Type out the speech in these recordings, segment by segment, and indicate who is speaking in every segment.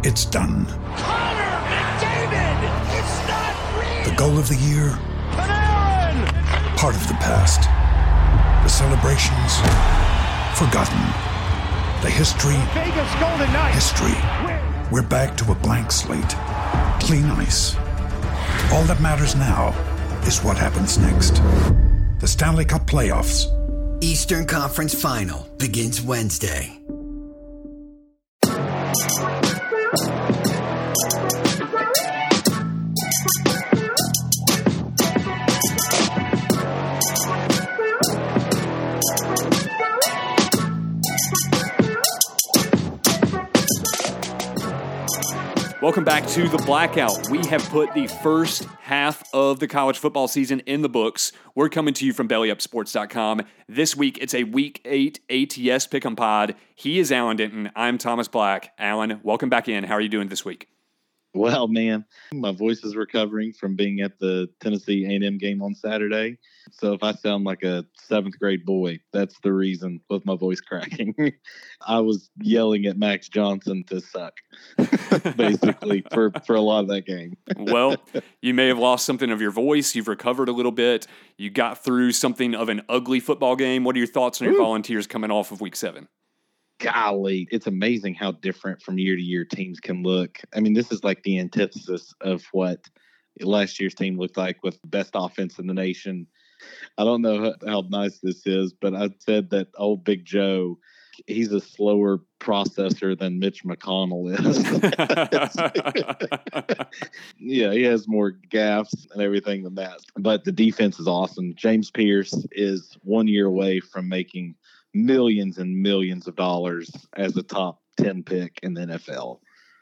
Speaker 1: It's done.
Speaker 2: Connor McDavid! It's not real!
Speaker 1: The goal of the year?
Speaker 2: Panarin!
Speaker 1: Part of the past. The celebrations? Forgotten. The history?
Speaker 2: Vegas Golden Knights!
Speaker 1: History. We're back to a blank slate. Clean ice. All that matters now is what happens next. The Stanley Cup Playoffs.
Speaker 3: Eastern Conference Final begins Wednesday.
Speaker 4: Welcome back to The Blackout. We have put the first half of the college football season in the books. We're coming to you from BellyUpSports.com. This week, it's a Week 8 ATS Pick'em Pod. He is Alan Denton. I'm Thomas Black. Alan, welcome back in. How are you doing this week?
Speaker 5: Well, man, my voice is recovering from being at the Tennessee A&M game on Saturday. So if I sound like a 7th grade boy, that's the reason with my voice cracking. I was yelling at Max Johnson to suck, basically, for a lot of that game.
Speaker 4: Well, you may have lost something of your voice. You've recovered a little bit. You got through something of an ugly football game. What are your thoughts on your Volunteers coming off of Week 7?
Speaker 5: Golly, it's amazing how different from year to year teams can look. I mean, this is like the antithesis of what last year's team looked like with the best offense in the nation. I don't know how nice this is, but I said that old Big Joe, he's a slower processor than Mitch McConnell is. Yeah, he has more gaffes and everything than that. But the defense is awesome. James Pierce is 1 year away from making millions and millions of dollars as a top 10 pick in the NFL.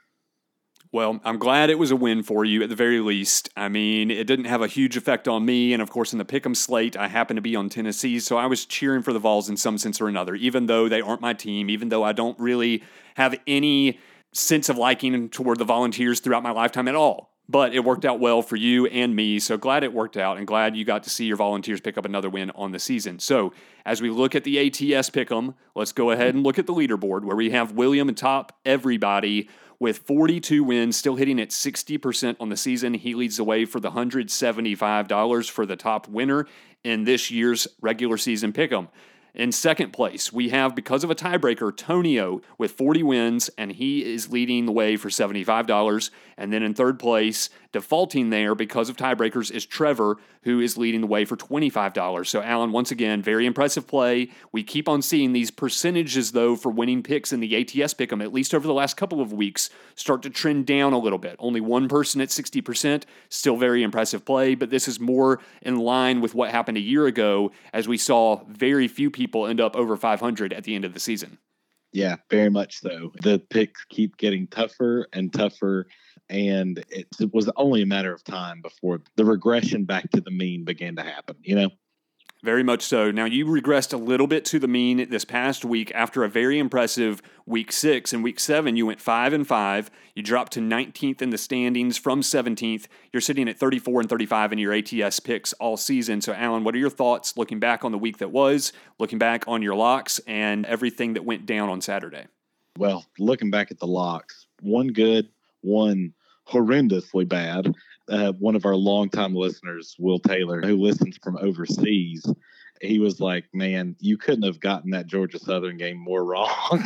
Speaker 4: Well, I'm glad it was a win for you at the very least. I mean, it didn't have a huge effect on me. And of course, in the pick'em slate, I happen to be on Tennessee. So I was cheering for the Vols in some sense or another, even though they aren't my team, even though I don't really have any sense of liking toward the Volunteers throughout my lifetime at all. But it worked out well for you and me, so glad it worked out and glad you got to see your Volunteers pick up another win on the season. So as we look at the ATS Pick'em, let's go ahead and look at the leaderboard where we have William atop everybody with 42 wins, still hitting at 60% on the season. He leads the way for the $175 for the top winner in this year's regular season Pick'em. In second place, we have, because of a tiebreaker, Tonio with 40 wins, and he is leading the way for $75. And then in third place, defaulting there because of tiebreakers, is Trevor, who is leading the way for $25. So, Alan, once again, very impressive play. We keep on seeing these percentages, though, for winning picks in the ATS Pick'em, at least over the last couple of weeks, start to trend down a little bit. Only one person at 60%, still very impressive play, but this is more in line with what happened a year ago, as we saw very few people end up over 500 at the end of the season.
Speaker 5: Yeah, very much so. The picks keep getting tougher and tougher, and it was only a matter of time before the regression back to the mean began to happen, you know?
Speaker 4: Very much so. Now, you regressed a little bit to the mean this past week after a very impressive Week 6. In Week 7, you went 5-5. You dropped to 19th in the standings from 17th. You're sitting at 34-35 in your ATS picks all season. So, Alan, what are your thoughts looking back on the week that was, looking back on your locks, and everything that went down on Saturday?
Speaker 5: Well, looking back at the locks, one good, one horrendously bad. One of our longtime listeners, Will Taylor, who listens from overseas, he was like, man, you couldn't have gotten that Georgia Southern game more wrong.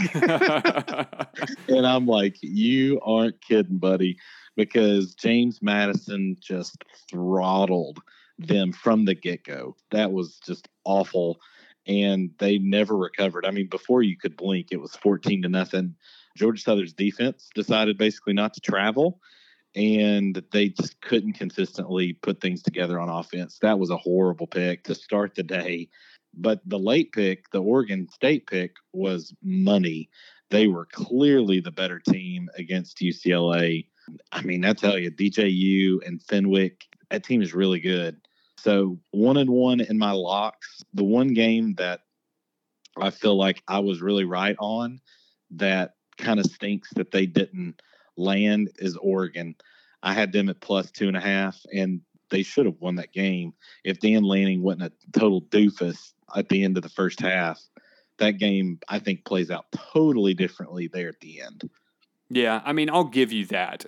Speaker 5: And I'm like, you aren't kidding, buddy, because James Madison just throttled them from the get-go. That was just awful, and they never recovered. I mean, before you could blink, it was 14-0. Georgia Southern's defense decided basically not to travel, and they just couldn't consistently put things together on offense. That was a horrible pick to start the day. But the late pick, the Oregon State pick, was money. They were clearly the better team against UCLA. I mean, I tell you, DJU and Fenwick, that team is really good. So 1-1 in my locks. The one game that I feel like I was really right on that kind of stinks that they didn't land is Oregon. I had them at plus 2.5, and they should have won that game if Dan Lanning wasn't a total doofus at the end of the first half. That game, I think, plays out totally differently there at the end.
Speaker 4: Yeah, I mean, I'll give you that.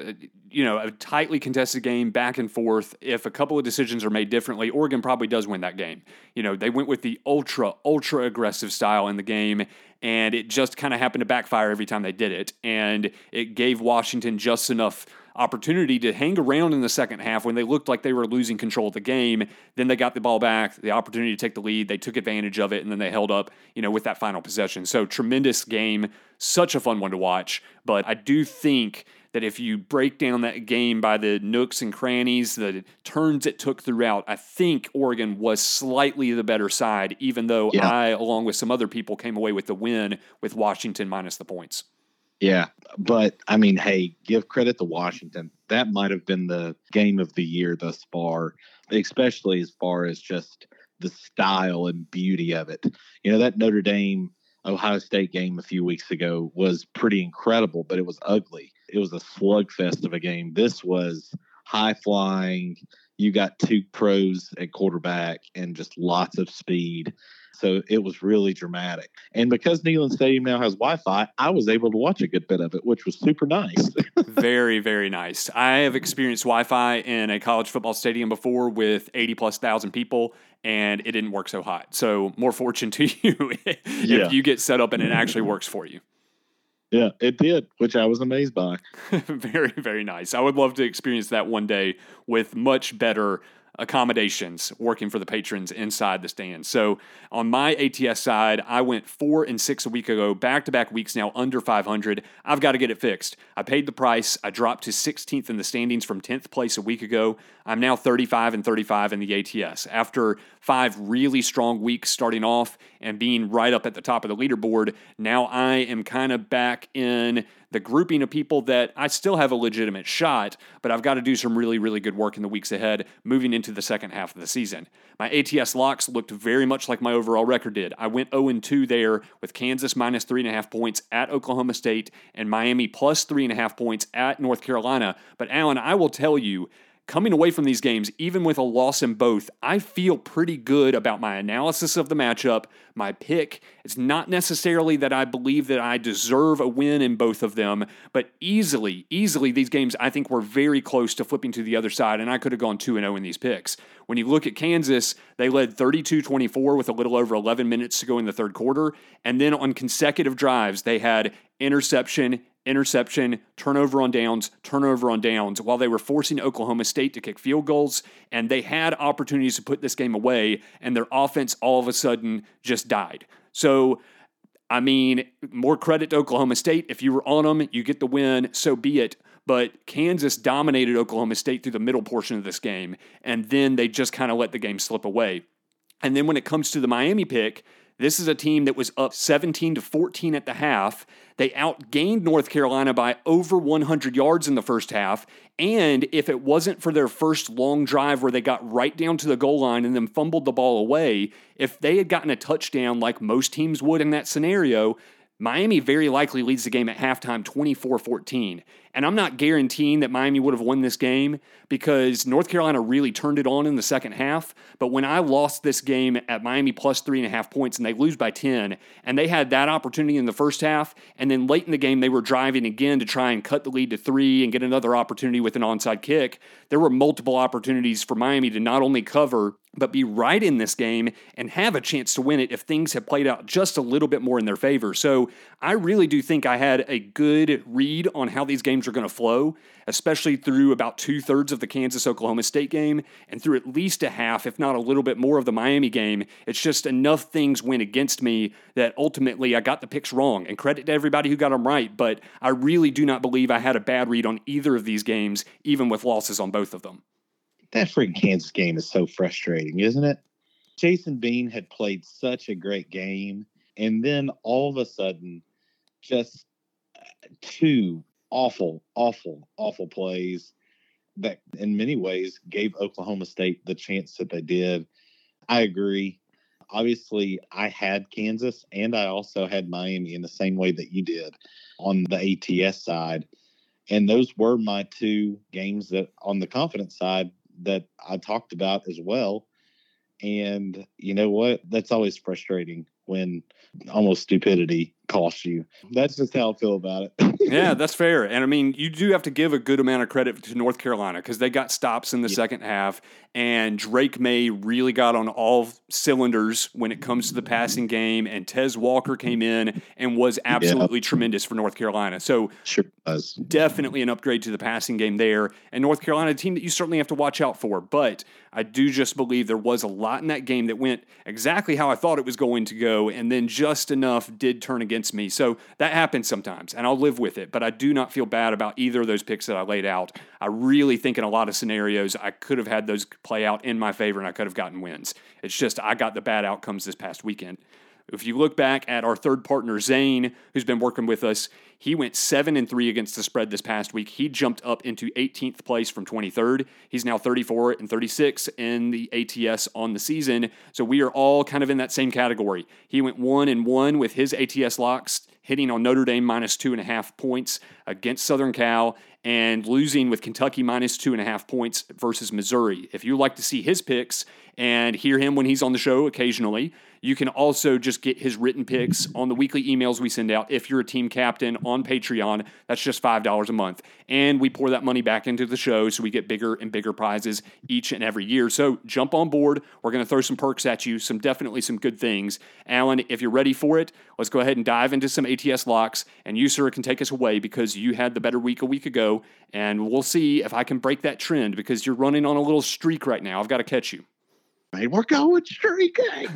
Speaker 4: A tightly contested game, back and forth. If a couple of decisions are made differently, Oregon probably does win that game. They went with the ultra aggressive style in the game, and it just kind of happened to backfire every time they did it. And it gave Washington just enough opportunity to hang around in the second half when they looked like they were losing control of the game. Then they got the ball back, the opportunity to take the lead. They took advantage of it, and then they held up, with that final possession. So tremendous game, such a fun one to watch. But I do think that if you break down that game by the nooks and crannies, the turns it took throughout, I think Oregon was slightly the better side, even though I, along with some other people, came away with the win with Washington minus the points.
Speaker 5: Yeah, but I mean, hey, give credit to Washington. That might have been the game of the year thus far, especially as far as just the style and beauty of it. That Notre Dame Ohio State game a few weeks ago was pretty incredible, but it was ugly. It was a slugfest of a game. This was high flying. You got two pros at quarterback and just lots of speed. So it was really dramatic. And because Neyland Stadium now has Wi-Fi, I was able to watch a good bit of it, which was super nice.
Speaker 4: Very, very nice. I have experienced Wi-Fi in a college football stadium before with 80,000+ people, and it didn't work so hot. So more fortune to you if you get set up and it actually works for you.
Speaker 5: Yeah, it did, which I was amazed by.
Speaker 4: Very, very nice. I would love to experience that one day with much better accommodations working for the patrons inside the stands. So on my ATS side, I went 4-6 a week ago, back-to-back weeks now under 500. I've got to get it fixed. I paid the price. I dropped to 16th in the standings from 10th place a week ago. I'm now 35-35 in the ATS. After 5 really strong weeks starting off and being right up at the top of the leaderboard, now I am kind of back in the grouping of people that I still have a legitimate shot, but I've got to do some really, really good work in the weeks ahead moving into the second half of the season. My ATS locks looked very much like my overall record did. I went 0-2 there with Kansas minus 3.5 points at Oklahoma State and Miami plus 3.5 points at North Carolina. But Alan, I will tell you, coming away from these games, even with a loss in both, I feel pretty good about my analysis of the matchup, my pick. It's not necessarily that I believe that I deserve a win in both of them, but easily, these games I think were very close to flipping to the other side, and I could have gone 2-0 in these picks. When you look at Kansas, they led 32-24 with a little over 11 minutes to go in the third quarter, and then on consecutive drives, they had interception, turnover on downs, while they were forcing Oklahoma State to kick field goals, and they had opportunities to put this game away, and their offense all of a sudden just died. So, I mean, more credit to Oklahoma State. If you were on them, you get the win, so be it. But Kansas dominated Oklahoma State through the middle portion of this game, and then they just kind of let the game slip away. And then when it comes to the Miami pick, this is a team that was up 17-14 at the half. They outgained North Carolina by over 100 yards in the first half. And if it wasn't for their first long drive where they got right down to the goal line and then fumbled the ball away, if they had gotten a touchdown like most teams would in that scenario, Miami very likely leads the game at halftime 24-14. And I'm not guaranteeing that Miami would have won this game because North Carolina really turned it on in the second half. But when I lost this game at Miami plus 3.5 points and they lose by 10, and they had that opportunity in the first half, and then late in the game they were driving again to try and cut the lead to 3 and get another opportunity with an onside kick, there were multiple opportunities for Miami to not only cover, but be right in this game and have a chance to win it if things had played out just a little bit more in their favor. So I really do think I had a good read on how these games are going to flow, especially through about 2/3 of the Kansas-Oklahoma State game and through at least a half, if not a little bit more of the Miami game. It's just enough things went against me that ultimately I got the picks wrong. And credit to everybody who got them right, but I really do not believe I had a bad read on either of these games, even with losses on both of them.
Speaker 5: That freaking Kansas game is so frustrating, isn't it? Jason Bean had played such a great game, and then all of a sudden, just 2 awful plays that in many ways gave Oklahoma State the chance that they did. I agree. Obviously, I had Kansas, and I also had Miami in the same way that you did on the ATS side. And those were my 2 games that on the confidence side that I talked about as well. And you know what? That's always frustrating when almost stupidity costs you. That's just how I feel about it.
Speaker 4: Yeah, that's fair. And I mean, you do have to give a good amount of credit to North Carolina because they got stops in the second half, and Drake May really got on all cylinders when it comes to the passing game, and Tez Walker came in and was absolutely tremendous for North Carolina. So
Speaker 5: Sure does.
Speaker 4: definitely an upgrade to the passing game there. And North Carolina, a team that you certainly have to watch out for. But I do just believe there was a lot in that game that went exactly how I thought it was going to go, and then just enough did turn against me. So that happens sometimes, and I'll live with it. But I do not feel bad about either of those picks that I laid out. I really think in a lot of scenarios I could have had those play out in my favor, and I could have gotten wins. It's just I got the bad outcomes this past weekend. If you look back at our third partner, Zane, who's been working with us, he went 7-3 against the spread this past week. He jumped up into 18th place from 23rd. He's now 34-36 in the ATS on the season. So we are all kind of in that same category. He went 1-1 with his ATS locks, hitting on Notre Dame minus 2.5 points against Southern Cal, and losing with Kentucky minus 2.5 points versus Missouri. If you like to see his picks and hear him when he's on the show occasionally, you can also just get his written picks on the weekly emails we send out if you're a team captain on Patreon. That's just $5 a month. And we pour that money back into the show so we get bigger and bigger prizes each and every year. So jump on board. We're going to throw some perks at you, definitely some good things. Alan, if you're ready for it, let's go ahead and dive into some ATS locks. And you, sir, can take us away because you had the better week a week ago. And we'll see if I can break that trend because you're running on a little streak right now. I've got to catch you.
Speaker 5: Hey, we're going streaking.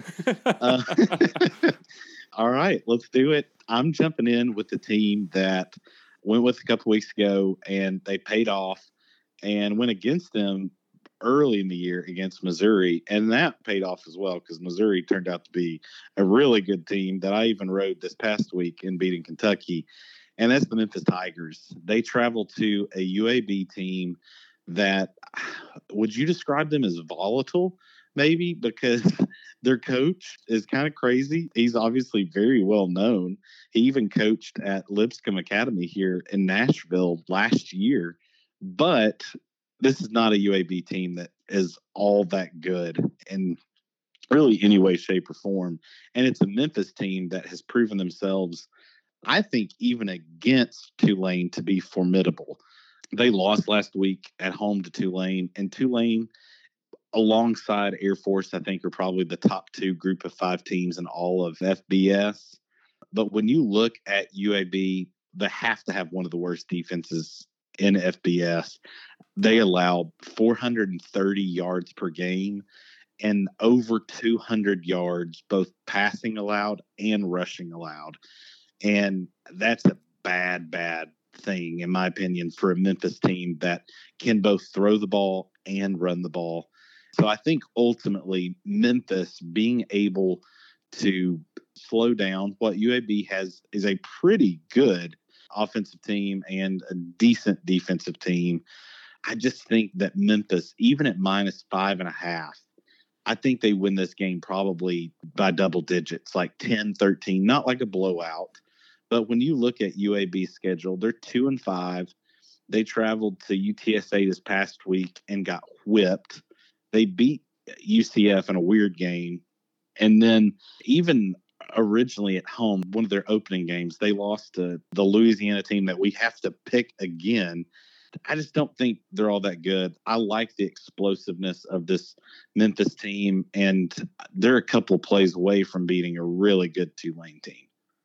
Speaker 5: All right, let's do it. I'm jumping in with the team that went with a couple weeks ago, and they paid off, and went against them early in the year against Missouri, and that paid off as well because Missouri turned out to be a really good team that I even rode this past week in beating Kentucky, and that's the Memphis Tigers. They traveled to a UAB team that, would you describe them as volatile? Maybe because their coach is kind of crazy. He's obviously very well known. He even coached at Lipscomb Academy here in Nashville last year. But this is not a UAB team that is all that good in really any way, shape, or form. And it's a Memphis team that has proven themselves, I think, even against Tulane to be formidable. They lost last week at home to Tulane, and Tulane, alongside Air Force, I think, are probably the top two group of 5 teams in all of FBS. But when you look at UAB, they have to have one of the worst defenses in FBS. They allow 430 yards per game and over 200 yards, both passing allowed and rushing allowed. And that's a bad thing, in my opinion, for a Memphis team that can both throw the ball and run the ball. So I think ultimately Memphis being able to slow down what UAB has is a pretty good offensive team and a decent defensive team. I just think that Memphis, even at minus 5.5, I think they win this game probably by double digits, like 10-13, not like a blowout. But when you look at UAB's schedule, they're 2-5. They traveled to UTSA this past week and got whipped. They beat UCF in a weird game. And then even originally at home, one of their opening games, they lost to the Louisiana team that we have to pick again. I just don't think they're all that good. I like the explosiveness of this Memphis team, and they're a couple of plays away from beating a really good Tulane team.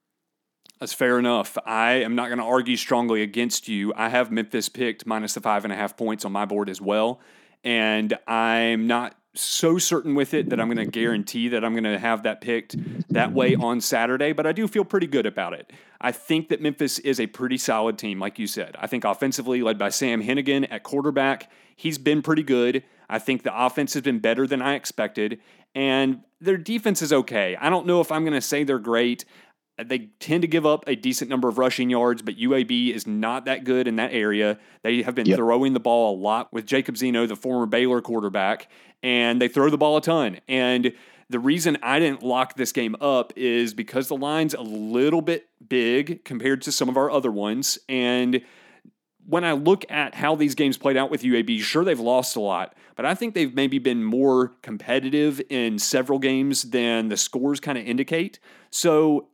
Speaker 4: That's fair enough. I am not going to argue strongly against you. I have Memphis picked minus the 5.5 points on my board as well. And I'm not so certain with it that I'm going to guarantee that I'm going to have that picked that way on Saturday, but I do feel pretty good about it. I think that Memphis is a pretty solid team, like you said. I think offensively, led by Sam Hennigan at quarterback, he's been pretty good. I think the offense has been better than I expected, and their defense is okay. I don't know if I'm going to say they're great. They tend to give up a decent number of rushing yards, but UAB is not that good in that area. They have been throwing the ball a lot with Jacob Zeno, the former Baylor quarterback, and they throw the ball a ton. And the reason I didn't lock this game up is because the line's a little bit big compared to some of our other ones. And when I look at how these games played out with UAB, sure, they've lost a lot, but I think they've maybe been more competitive in several games than the scores kind of indicate. So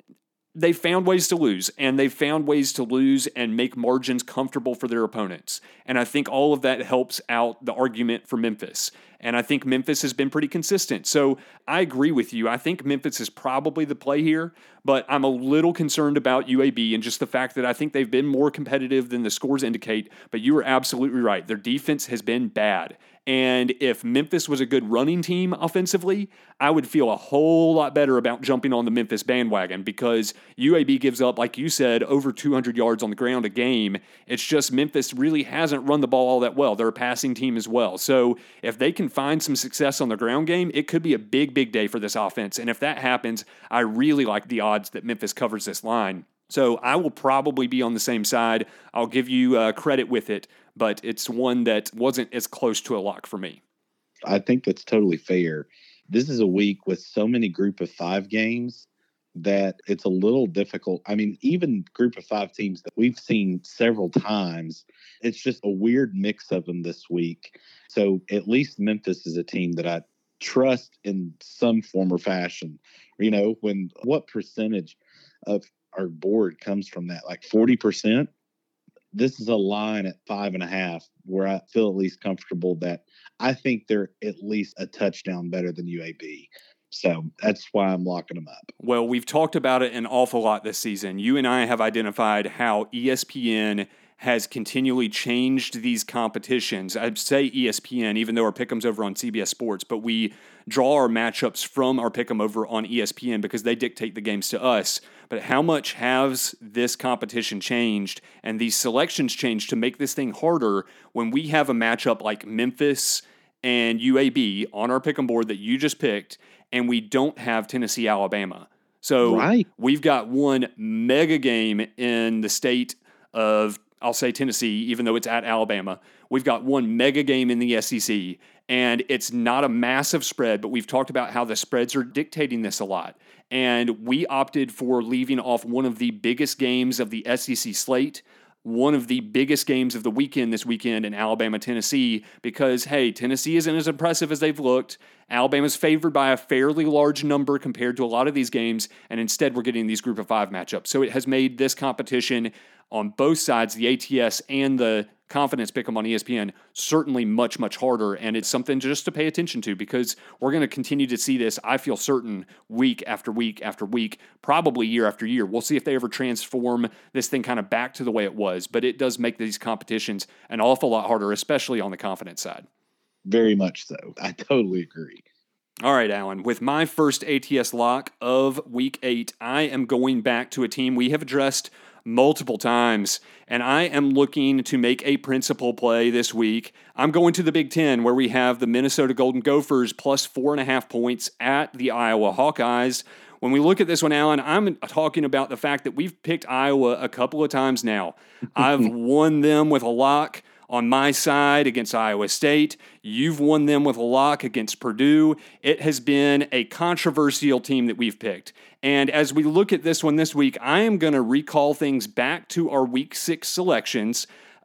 Speaker 4: they found ways to lose, and they found ways to lose and make margins comfortable for their opponents. And I think all of that helps out the argument for Memphis. And I think Memphis has been pretty consistent. So I agree with you. I think Memphis is probably the play here, but I'm a little concerned about UAB and just the fact that I think they've been more competitive than the scores indicate. But you are absolutely right. Their defense has been bad. And if Memphis was a good running team offensively, I would feel a whole lot better about jumping on the Memphis bandwagon because UAB gives up, like you said, over 200 yards on the ground a game. It's just Memphis really hasn't run the ball all that well. They're a passing team as well. So if they can find some success on the ground game, it could be a big, big day for this offense. And if that happens, I really like the odds that Memphis covers this line. So I will probably be on the same side. I'll give you credit with it, but it's one that wasn't as close to a lock for me.
Speaker 5: I think that's totally fair. This is a week with so many group of 5 games that it's a little difficult. I mean, even group of 5 teams that we've seen several times, it's just a weird mix of them this week. So at least Memphis is a team that I trust in some form or fashion. You know, what percentage of our board comes from that? Like 40%? This is a line at 5.5 where I feel at least comfortable that I think they're at least a touchdown better than UAB. So that's why I'm locking them up.
Speaker 4: Well, we've talked about it an awful lot this season. You and I have identified how ESPN has continually changed these competitions. I'd say ESPN, even though our pick'em's over on CBS Sports, but we draw our matchups from our pick'em over on ESPN because they dictate the games to us. But how much has this competition changed and these selections changed to make this thing harder when we have a matchup like Memphis and UAB on our pick'em board that you just picked, and we don't have Tennessee, Alabama. So We've got one mega game in the state of, I'll say Tennessee, even though it's at Alabama. We've got one mega game in the SEC, and it's not a massive spread, but we've talked about how the spreads are dictating this a lot. And we opted for leaving off one of the biggest games of the SEC slate, one of the biggest games of the weekend this weekend in Alabama, Tennessee, because, hey, Tennessee isn't as impressive as they've looked. Alabama's favored by a fairly large number compared to a lot of these games, and instead we're getting these group of 5 matchups. So it has made this competition on both sides, the ATS and the confidence pick'em on ESPN, certainly much, much harder, and it's something just to pay attention to because we're going to continue to see this, I feel certain, week after week after week, probably year after year. We'll see if they ever transform this thing kind of back to the way it was, but it does make these competitions an awful lot harder, especially on the confidence side.
Speaker 5: Very much so. I totally agree.
Speaker 4: All right, Alan, with my first ATS lock of Week 8, I am going back to a team we have addressed multiple times, and I am looking to make a principal play this week. I'm going to the Big Ten, where we have the Minnesota Golden Gophers plus 4.5 points at the Iowa Hawkeyes. When we look at this one, Alan, I'm talking about the fact that we've picked Iowa a couple of times now. I've won them with a lock on my side against Iowa State. You've won them with a lock against Purdue. It has been a controversial team that we've picked. And as we look at this one this week, I am going to recall things back to our Week 6 selections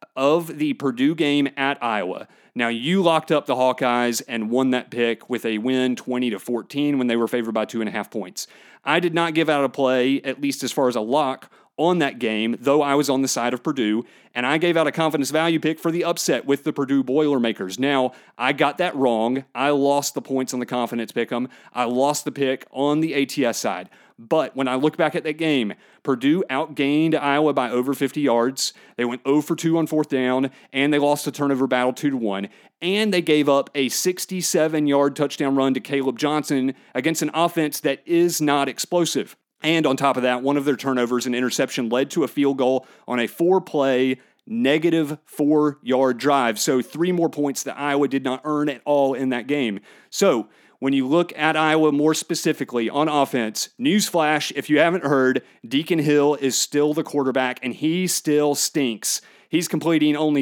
Speaker 4: of the Purdue game at Iowa. Now, you locked up the Hawkeyes and won that pick with a win 20-14 when they were favored by 2.5 points. I did not give out a play, at least as far as a lock, on that game, though I was on the side of Purdue, and I gave out a confidence value pick for the upset with the Purdue Boilermakers. Now, I got that wrong. I lost the points on the confidence pick'em. I lost the pick on the ATS side. But when I look back at that game, Purdue outgained Iowa by over 50 yards. They went 0 for 2 on 4th down, and they lost the turnover battle 2-1. And they gave up a 67-yard touchdown run to Caleb Johnson against an offense that is not explosive. And on top of that, one of their turnovers and interception led to a field goal on a 4-play, negative 4-yard drive. So 3 more points that Iowa did not earn at all in that game. So when you look at Iowa more specifically on offense, newsflash, if you haven't heard, Deacon Hill is still the quarterback, and he still stinks. He's completing only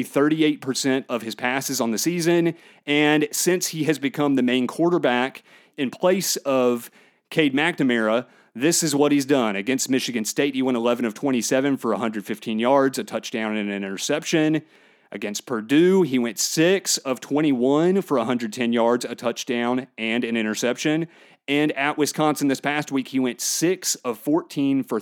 Speaker 4: 38% of his passes on the season, and since he has become the main quarterback in place of Cade McNamara, this is what he's done. Against Michigan State, he went 11 of 27 for 115 yards, a touchdown and an interception. Against Purdue, he went 6 of 21 for 110 yards, a touchdown and an interception. And at Wisconsin this past week, he went 6 of 14 for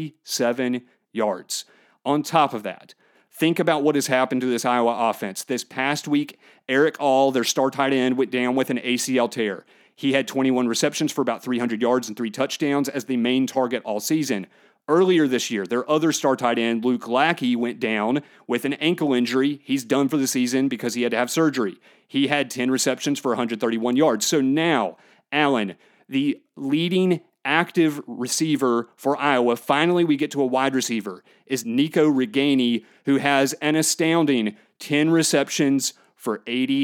Speaker 4: 37 yards. On top of that, think about what has happened to this Iowa offense. This past week, Eric All, their star tight end, went down with an ACL tear. He had 21 receptions for about 300 yards and 3 touchdowns as the main target all season. Earlier this year, their other star tight end, Luke Lackey, went down with an ankle injury. He's done for the season because he had to have surgery. He had 10 receptions for 131 yards. So now, Allen, the leading active receiver for Iowa, finally we get to a wide receiver, is Nico Reganey, who has an astounding 10 receptions for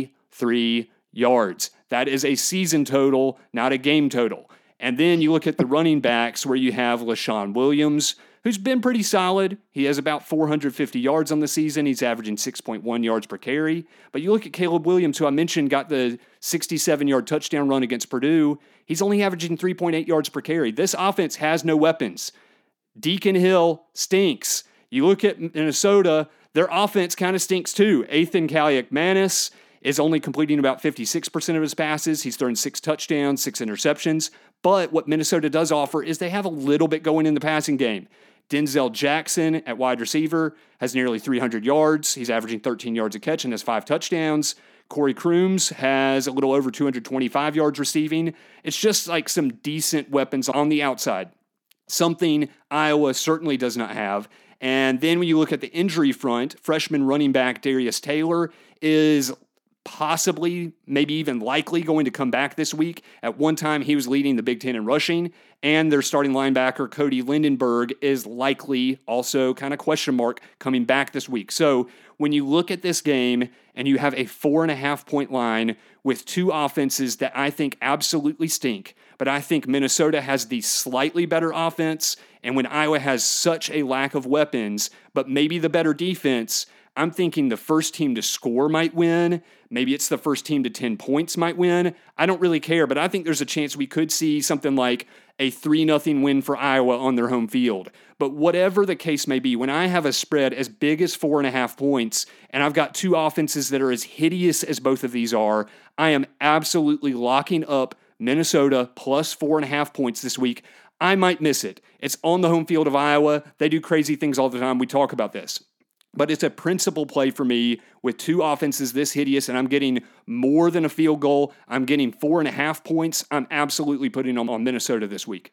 Speaker 4: 83 yards. That is a season total, not a game total. And then you look at the running backs where you have LaShawn Williams, who's been pretty solid. He has about 450 yards on the season. He's averaging 6.1 yards per carry. But you look at Caleb Williams, who I mentioned got the 67-yard touchdown run against Purdue. He's only averaging 3.8 yards per carry. This offense has no weapons. Deacon Hill stinks. You look at Minnesota, their offense kind of stinks too. Ethan Kaliakmanis is only completing about 56% of his passes. He's thrown 6 touchdowns, 6 interceptions. But what Minnesota does offer is they have a little bit going in the passing game. Denzel Jackson at wide receiver has nearly 300 yards. He's averaging 13 yards a catch and has 5 touchdowns. Corey Crooms has a little over 225 yards receiving. It's just like some decent weapons on the outside, something Iowa certainly does not have. And then when you look at the injury front, freshman running back Darius Taylor is possibly, maybe even likely going to come back this week. At one time, he was leading the Big Ten in rushing, and their starting linebacker, Cody Lindenberg, is likely also kind of question mark coming back this week. So when you look at this game and you have a 4.5-point line with 2 offenses that I think absolutely stink, but I think Minnesota has the slightly better offense, and when Iowa has such a lack of weapons, but maybe the better defense, I'm thinking the first team to score might win. Maybe it's the first team to 10 points might win. I don't really care, but I think there's a chance we could see something like a 3-0 win for Iowa on their home field. But whatever the case may be, when I have a spread as big as 4.5 points, and I've got 2 offenses that are as hideous as both of these are, I am absolutely locking up Minnesota plus 4.5 points this week. I might miss it. It's on the home field of Iowa. They do crazy things all the time. We talk about this. But it's a principal play for me with 2 offenses this hideous, and I'm getting more than a field goal. I'm getting 4.5 points. I'm absolutely putting them on Minnesota this week.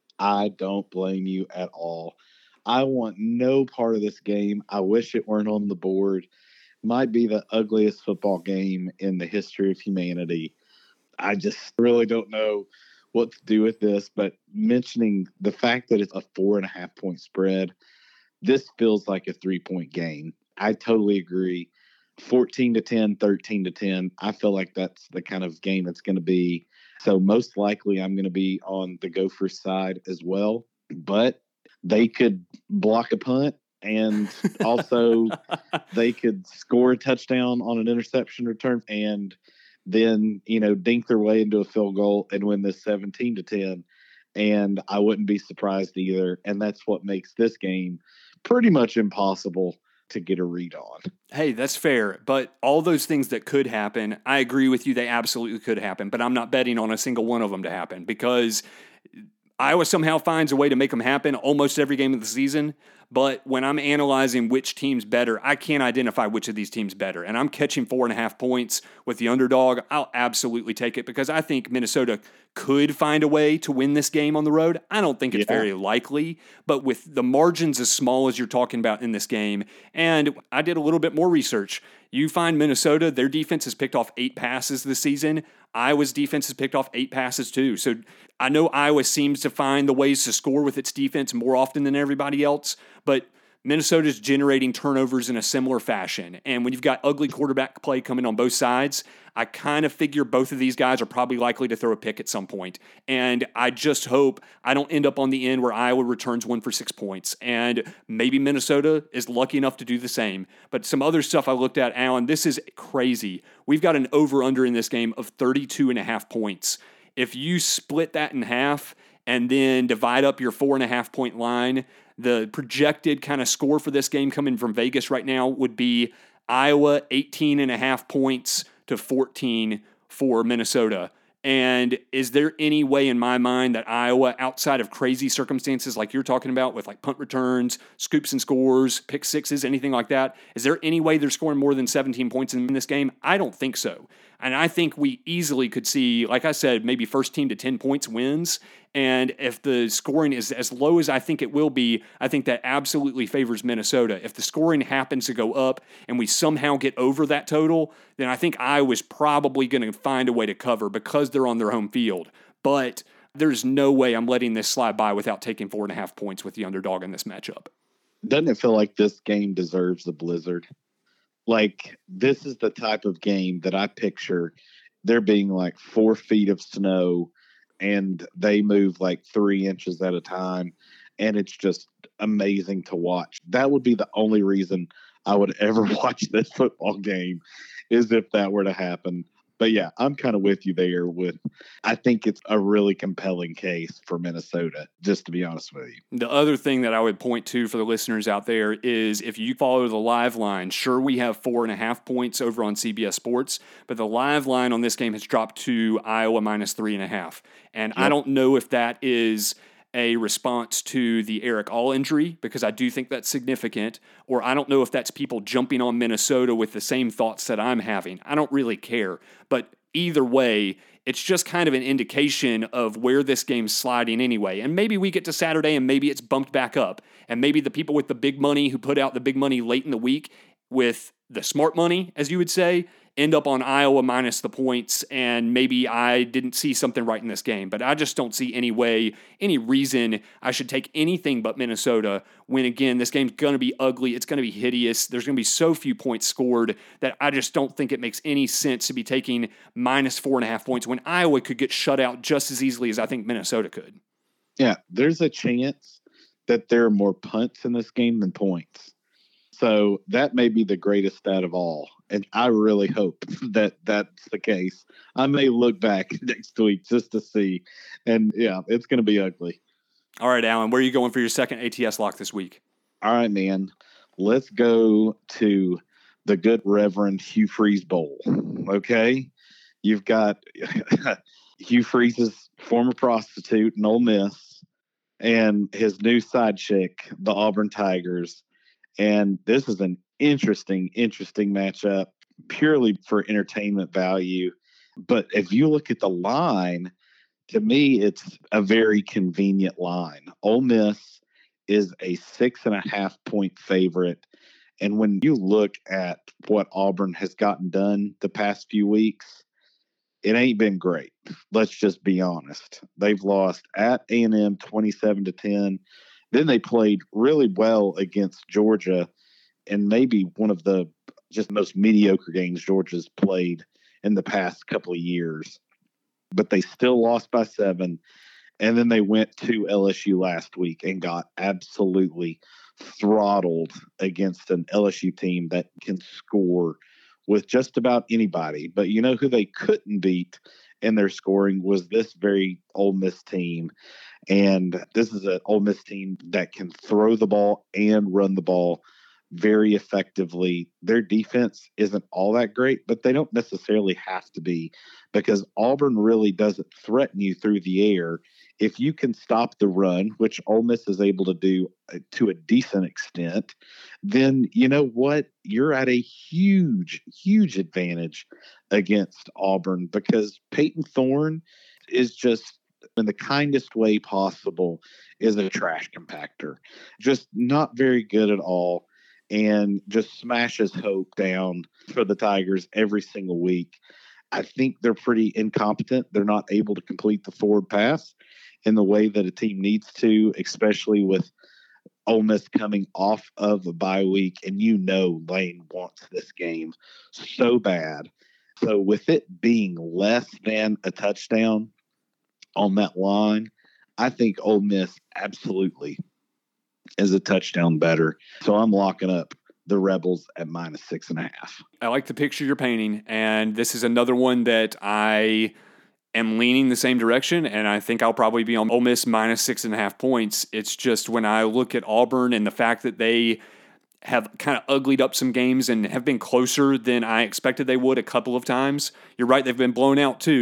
Speaker 5: I don't blame you at all. I want no part of this game. I wish it weren't on the board. Might be the ugliest football game in the history of humanity. I just really don't know what to do with this, but mentioning the fact that it's a 4.5-point spread, this feels like a 3-point game. I totally agree. 14-10, 13-10. I feel like that's the kind of game it's going to be. So most likely I'm going to be on the Gophers side as well. But they could block a punt, and also they could score a touchdown on an interception return and then, dink their way into a field goal and win this 17-10. And I wouldn't be surprised either. And that's what makes this game pretty much impossible to get a read on.
Speaker 4: Hey, that's fair. But all those things that could happen, I agree with you. They absolutely could happen. But I'm not betting on a single one of them to happen because Iowa somehow finds a way to make them happen almost every game of the season. But when I'm analyzing which team's better, I can't identify which of these teams better. And I'm catching 4.5 points with the underdog. I'll absolutely take it because I think Minnesota could find a way to win this game on the road. I don't think it's very likely, but with the margins as small as you're talking about in this game, and I did a little bit more research. You find Minnesota, their defense has picked off 8 passes this season. Iowa's defense has picked off 8 passes too. So I know Iowa seems to find the ways to score with its defense more often than everybody else, but Minnesota's generating turnovers in a similar fashion. And when you've got ugly quarterback play coming on both sides, I kind of figure both of these guys are probably likely to throw a pick at some point. And I just hope I don't end up on the end where Iowa returns 1 for 6 points. And maybe Minnesota is lucky enough to do the same. But some other stuff I looked at, Alan, this is crazy. We've got an over-under in this game of 32.5 points. If you split that in half and then divide up your 4.5-point line, the projected kind of score for this game coming from Vegas right now would be Iowa 18.5 points to 14 for Minnesota. And is there any way in my mind that Iowa, outside of crazy circumstances like you're talking about with like punt returns, scoops and scores, pick sixes, anything like that, is there any way they're scoring more than 17 points in this game? I don't think so. And I think we easily could see, like I said, maybe first team to 10 points wins. And if the scoring is as low as I think it will be, I think that absolutely favors Minnesota. If the scoring happens to go up and we somehow get over that total, then I think Iowa's probably going to find a way to cover because they're on their home field. But there's no way I'm letting this slide by without taking 4.5 points with the underdog in this matchup.
Speaker 5: Doesn't it feel like this game deserves a blizzard? Like, this is the type of game that I picture there being like 4 feet of snow and they move like 3 inches at a time. And it's just amazing to watch. That would be the only reason I would ever watch this football game, is if that were to happen. But yeah, I'm kind of with you there I think it's a really compelling case for Minnesota, just to be honest with you.
Speaker 4: The other thing that I would point to for the listeners out there is if you follow the live line, sure, we have 4.5 points over on CBS Sports, but the live line on this game has dropped to Iowa minus 3.5. And I don't know if that is a response to the Eric All injury, because I do think that's significant, or I don't know if that's people jumping on Minnesota with the same thoughts that I'm having. I don't really care. But either way, it's just kind of an indication of where this game's sliding anyway. And maybe we get to Saturday and maybe it's bumped back up. And maybe the people with the big money who put out the big money late in the week with the smart money, as you would say, end up on Iowa minus the points, and maybe I didn't see something right in this game. But I just don't see any way, any reason I should take anything but Minnesota when, again, this game's going to be ugly. It's going to be hideous. There's going to be so few points scored that I just don't think it makes any sense to be taking minus 4.5 points when Iowa could get shut out just as easily as I think Minnesota could.
Speaker 5: Yeah, there's a chance that there are more punts in this game than points. So that may be the greatest stat of all. And I really hope that that's the case. I may look back next week just to see. And yeah, it's going to be ugly.
Speaker 4: All right, Alan, where are you going for your second ATS lock this week?
Speaker 5: All right, man. Let's go to the good Reverend Hugh Freeze Bowl. Okay. You've got Hugh Freeze's former prostitute in Ole Miss and his new side chick, the Auburn Tigers. And this is an interesting matchup purely for entertainment value. But if you look at the line, to me, it's a very convenient line. Ole Miss is a 6.5 point favorite. And when you look at what Auburn has gotten done the past few weeks, it ain't been great. Let's just be honest. They've lost at A&M 27-10. Then they played really well against Georgia, and maybe one of the just most mediocre games Georgia's played in the past couple of years. But they still lost by 7. And then they went to LSU last week and got absolutely throttled against an LSU team that can score with just about anybody. But you know who they couldn't beat in their scoring was this very Ole Miss team. And this is an Ole Miss team that can throw the ball and run the ball very effectively. Their defense isn't all that great, but they don't necessarily have to be, because Auburn really doesn't threaten you through the air. If you can stop the run, which Ole Miss is able to do to a decent extent, then you know what? You're at a huge advantage against Auburn, because Peyton Thorne is just, in the kindest way possible, is a trash compactor. Just not very good at all, and just smashes hope down for the Tigers every single week. I think they're pretty incompetent. They're not able to complete the forward pass in the way that a team needs to, especially with Ole Miss coming off of a bye week. And you know Lane wants this game so bad. So with it being less than a touchdown on that line, I think Ole Miss absolutely is a touchdown better. So I'm locking up the Rebels at minus 6.5.
Speaker 4: I like the picture you're painting, and this is another one that I am leaning the same direction, and I think I'll probably be on Ole Miss minus 6.5 points. It's just when I look at Auburn and the fact that they have kind of uglied up some games and have been closer than I expected they would a couple of times. You're right, they've been blown out too.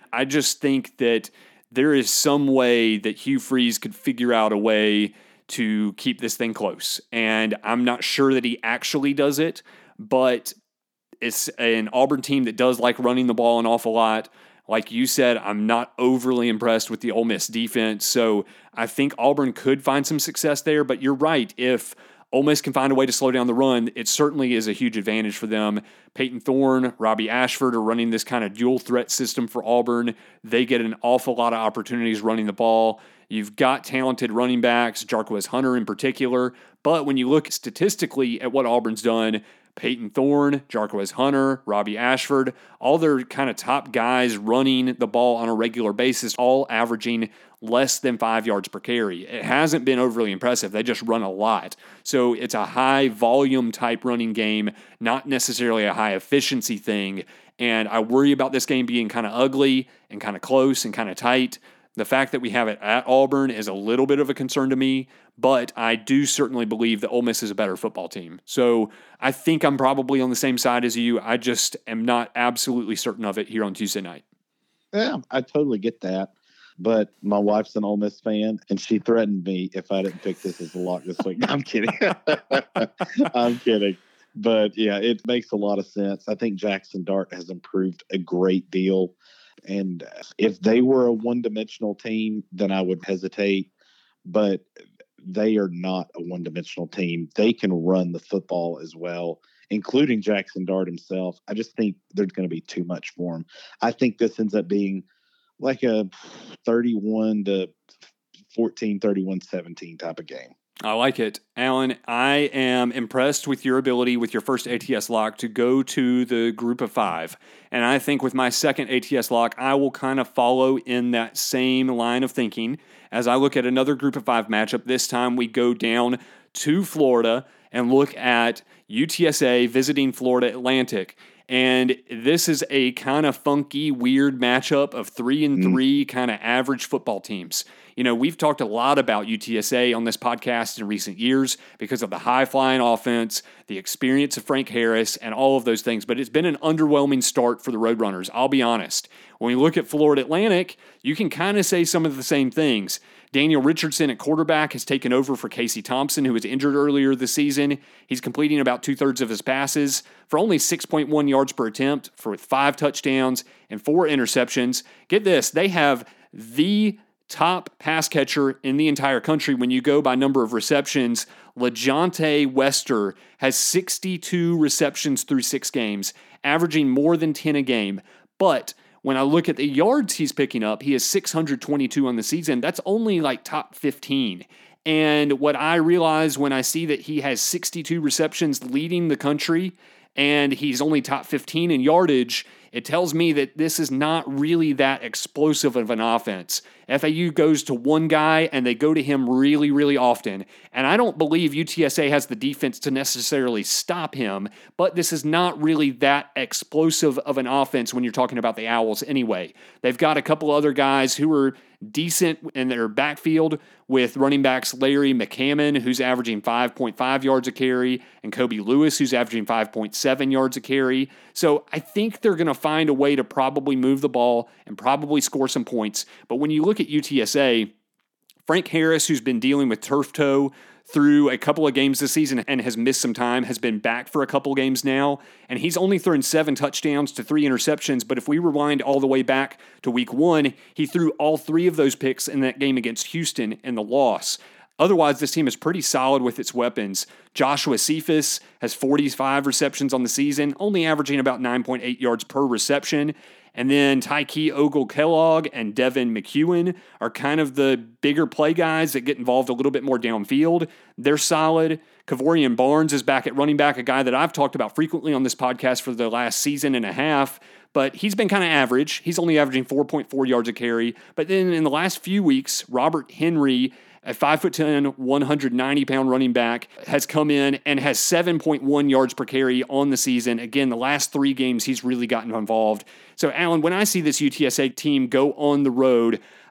Speaker 4: I just think that there is some way that Hugh Freeze could figure out a way to keep this thing close. And I'm not sure that he actually does it, but it's an Auburn team that does like running the ball an awful lot. Like you said, I'm not overly impressed with the Ole Miss defense. So I think Auburn could find some success there. But you're right. If Ole Miss can find a way to slow down the run, it certainly is a huge advantage for them. Peyton Thorne, Robbie Ashford are running this kind of dual threat system for Auburn. They get an awful lot of opportunities running the ball. You've got talented running backs, Jarquez Hunter in particular. But when you look statistically at what Auburn's done, Peyton Thorne, Jarquez Hunter, Robbie Ashford, all their kind of top guys running the ball on a regular basis, all averaging less than 5 yards per carry. It hasn't been overly impressive. They just run a lot. So it's a high volume type running game, not necessarily a high efficiency thing. And I worry about this game being kind of ugly and kind of close and kind of tight. The fact that we have it at Auburn is a little bit of a concern to me, but I do certainly believe that Ole Miss is a better football team. So I think I'm probably on the same side as you. I just am not absolutely certain of it here on Tuesday night.
Speaker 5: Yeah, I totally get that. But my wife's an Ole Miss fan, and she threatened me if I didn't pick this as a lock this week. I'm kidding. I'm kidding. But, yeah, it makes a lot of sense. I think Jackson Dart has improved a great deal. And if they were a one-dimensional team, then I would hesitate. But they are not a one-dimensional team. They can run the football as well, including Jackson Dart himself. I just think there's going to be too much for him. I think this ends up being like a 31-14, 31-17 type of game.
Speaker 4: I like it. Alan, I am impressed with your ability with your first ATS lock to go to the group of 5. And I think with my second ATS lock, I will kind of follow in that same line of thinking. As I look at another group of 5 matchup, this time we go down to Florida and look at UTSA visiting Florida Atlantic. And this is a kind of funky, weird matchup of 3-3 kind of average football teams. You know, we've talked a lot about UTSA on this podcast in recent years because of the high-flying offense, the experience of Frank Harris, and all of those things. But it's been an underwhelming start for the Roadrunners, I'll be honest. When we look at Florida Atlantic, you can kind of say some of the same things. Daniel Richardson at quarterback has taken over for Casey Thompson, who was injured earlier this season. He's completing about 2/3 of his passes for only 6.1 yards per attempt, for 5 touchdowns and 4 interceptions. Get this, they have the top pass catcher in the entire country when you go by number of receptions. LeJontay Wester has 62 receptions through 6 games, averaging more than 10 a game. But when I look at the yards he's picking up, he has 622 on the season. That's only like top 15. And what I realize when I see that he has 62 receptions leading the country and he's only top 15 in yardage, it tells me that this is not really that explosive of an offense. FAU goes to one guy and they go to him really, really often. And I don't believe UTSA has the defense to necessarily stop him, but this is not really that explosive of an offense when you're talking about the Owls anyway. They've got a couple other guys who are decent in their backfield with running backs Larry McCammon, who's averaging 5.5 yards a carry, and Kobe Lewis, who's averaging 5.7 yards a carry. So I think they're going to find a way to probably move the ball and probably score some points. But when you look at UTSA, Frank Harris, who's been dealing with turf toe through a couple of games this season and has missed some time, has been back for a couple games now, and he's only thrown 7 touchdowns to 3 interceptions. But if we rewind all the way back to week 1, he threw all 3 of those picks in that game against Houston in the loss. Otherwise, this team is pretty solid with its weapons. Joshua Cephas has 45 receptions on the season, only averaging about 9.8 yards per reception. And then Tyke Ogle-Kellogg and Devin McEwen are kind of the bigger play guys that get involved a little bit more downfield. They're solid. Kavorian Barnes is back at running back, a guy that I've talked about frequently on this podcast for the last season and a half. But he's been kind of average. He's only averaging 4.4 yards a carry. But then in the last few weeks, Robert Henry, a 5'10", 190-pound running back, has come in and has 7.1 yards per carry on the season. Again, the last 3 games, he's really gotten involved. So, Alan, when I see this UTSA team go on the road,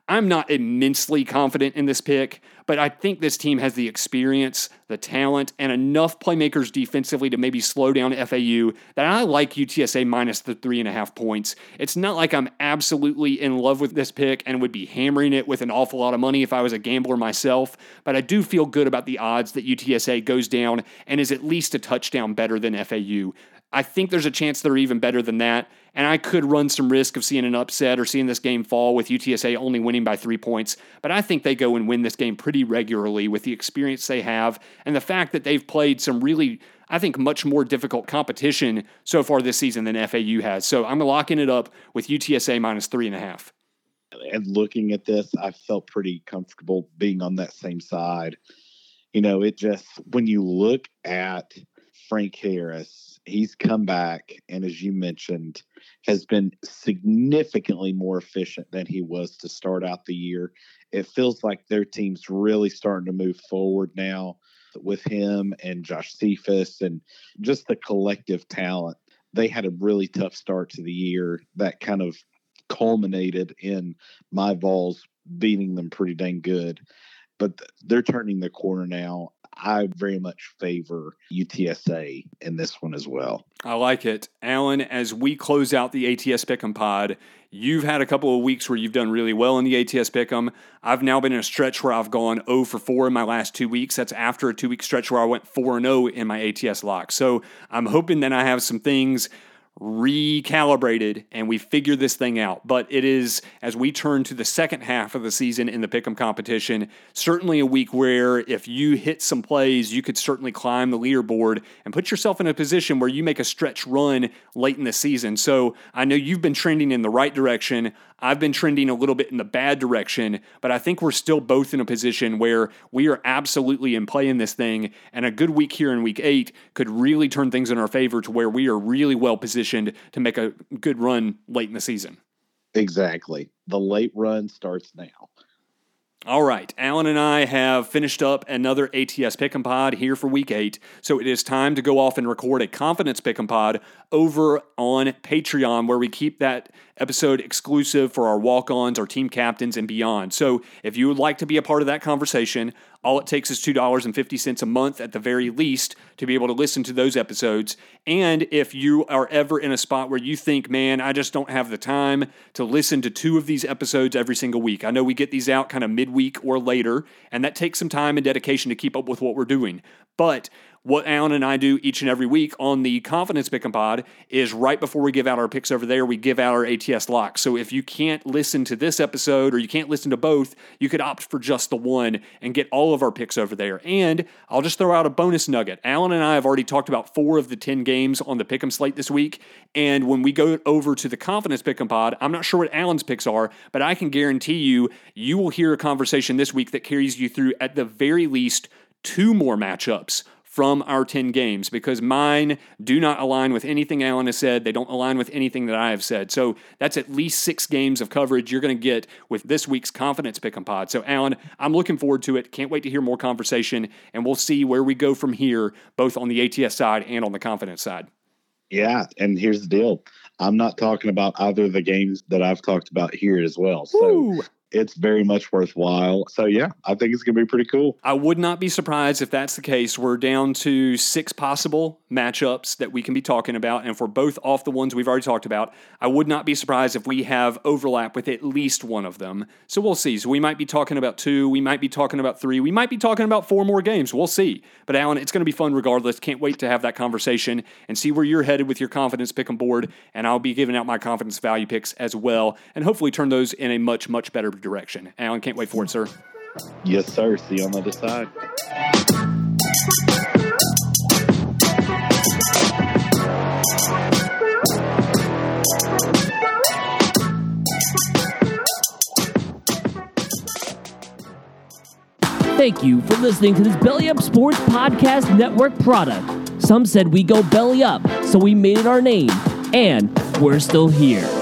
Speaker 4: I'm not immensely confident in this pick, but I think this team has the experience, the talent, and enough playmakers defensively to maybe slow down FAU that I like UTSA minus the 3.5 points. It's not like I'm absolutely in love with this pick and would be hammering it with an awful lot of money if I was a gambler myself, but I do feel good about the odds that UTSA goes down and is at least a touchdown better than FAU. I think there's a chance they're even better than that, and I could run some risk of seeing an upset or seeing this game fall with UTSA only winning by 3 points, but I think they go and win this game pretty regularly with the experience they have and the fact that they've played some really, I think, much more difficult competition so far this season than FAU has. So I'm locking it up with UTSA minus 3.5.
Speaker 5: And looking at this, I felt pretty comfortable being on that same side. You know, it just, when you look at Frank Harris, he's come back and, as you mentioned, has been significantly more efficient than he was to start out the year. It feels like their team's really starting to move forward now with him and Josh Cephas and just the collective talent. They had a really tough start to the year that kind of culminated in my Vols beating them pretty dang good. But they're turning the corner now. I very much favor UTSA in this one as well.
Speaker 4: I like it. Alan, as we close out the ATS Pick'em pod, you've had a couple of weeks where you've done really well in the ATS Pick'em. I've now been in a stretch where I've gone 0 for 4 in my last 2 weeks. That's after a 2-week stretch where I went 4-0 in my ATS lock. So I'm hoping that I have some things recalibrated and we figure this thing out. But it is, as we turn to the second half of the season in the Pick'em competition, certainly a week where if you hit some plays, you could certainly climb the leaderboard and put yourself in a position where you make a stretch run late in the season. So I know you've been trending in the right direction. I've been trending a little bit in the bad direction, but I think we're still both in a position where we are absolutely in play in this thing, and a good week here in week 8 could really turn things in our favor to where we are really well positioned to make a good run late in the season.
Speaker 5: Exactly. The late run starts now.
Speaker 4: All right, Alan and I have finished up another ATS Pick'em pod here for week 8, so it is time to go off and record a Confidence Pick'em pod over on Patreon, where we keep that episode exclusive for our walk-ons, our team captains, and beyond. So if you would like to be a part of that conversation, all it takes is $2.50 a month at the very least to be able to listen to those episodes. And if you are ever in a spot where you think, man, I just don't have the time to listen to 2 of these episodes every single week. I know we get these out kind of midweek or later, and that takes some time and dedication to keep up with what we're doing. But what Alan and I do each and every week on the Confidence Pick'em pod is right before we give out our picks over there, we give out our ATS locks. So if you can't listen to this episode or you can't listen to both, you could opt for just the one and get all of our picks over there. And I'll just throw out a bonus nugget. Alan and I have already talked about 4 of the 10 games on the Pick'em slate this week. And when we go over to the Confidence Pick'em pod, I'm not sure what Alan's picks are, but I can guarantee you, you will hear a conversation this week that carries you through at the very least 2 more matchups from our 10 games, because mine do not align with anything Alan has said. They don't align with anything that I have said. So that's at least 6 games of coverage you're going to get with this week's Confidence Pick'em pod. So Alan, I'm looking forward to it. Can't wait to hear more conversation, and we'll see where we go from here, both on the ATS side and on the Confidence side.
Speaker 5: Yeah, and here's the deal. I'm not talking about either of the games that I've talked about here as well. So
Speaker 4: Woo!
Speaker 5: It's very much worthwhile. So, yeah, I think it's going to be pretty cool.
Speaker 4: I would not be surprised if that's the case. We're down to 6 possible matchups that we can be talking about, and if we're both off the ones we've already talked about, I would not be surprised if we have overlap with at least one of them. So we'll see. So we might be talking about 2, we might be talking about 3, we might be talking about 4 more games. We'll see. But Alan, it's going to be fun regardless. Can't wait to have that conversation and see where you're headed with your Confidence Pick'em board, and I'll be giving out my confidence value picks as well, and hopefully turn those in a much, much better direction. Alan, can't wait for it, sir.
Speaker 5: Yes, sir. See you on the other side.
Speaker 6: Thank you for listening to this Belly Up Sports Podcast Network product. Some said we go belly up, so we made it our name, and we're still here.